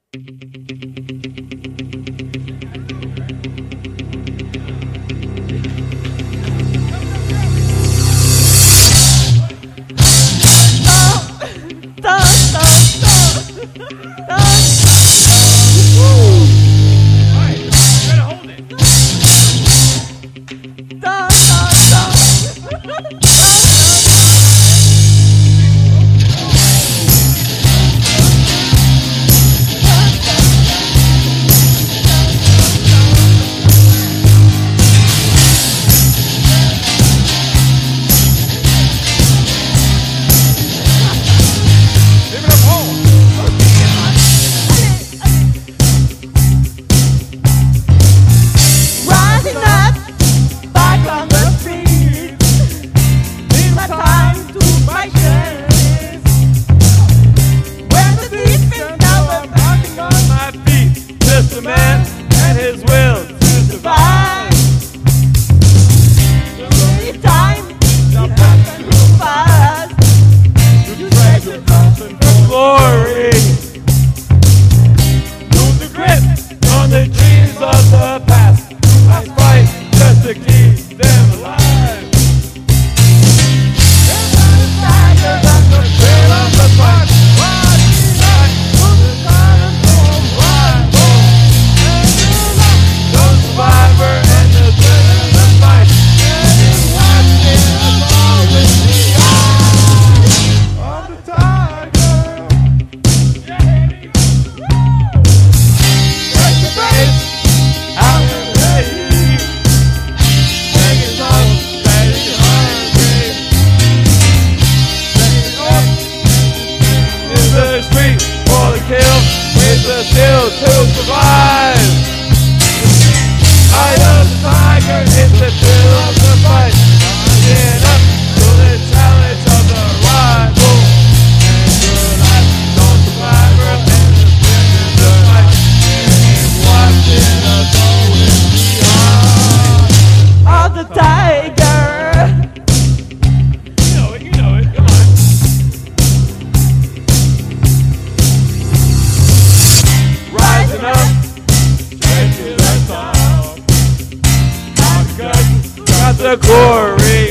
Still to survive. Eye of the tiger is the thrill of the fight. Rising up to the challenge of the rival. And your life, no survivor, and the spirit of the fight. And watching us always beyond. Of the tiger. You know it, come on. Rising up, straight to the top. Got the glory.